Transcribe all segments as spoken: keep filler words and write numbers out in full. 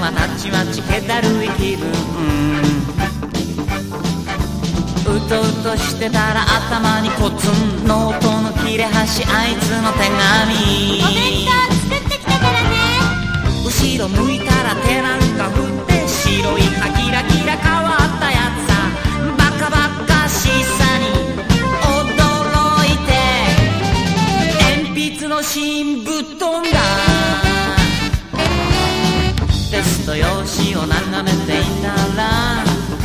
がたちまち気だるい気分、うとうとしてたら頭にコツン、ノートの切れ端あいつの手紙、 お弁当作ってきたからね。 後ろ向いたら手なんか振って白い歯キラキラ変わったやつさ、バカバカしさに驚いて鉛筆の芯ぶっ飛んだ。テスト用紙を眺めていたら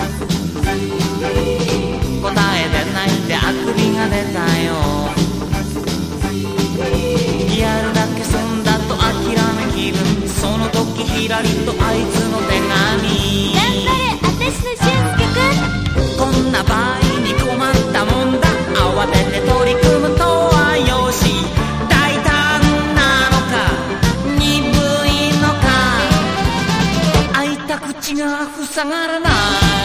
答えで泣いてあくびが出たよ。やるだけ済んだと諦め気分、その時ひらりとあいつの手紙、 頑張れ私の俊介くん、 こんな場合に困ったもんだ、慌てて取り組むとはよし、大胆なのか鈍いのか開いた口が塞がらない。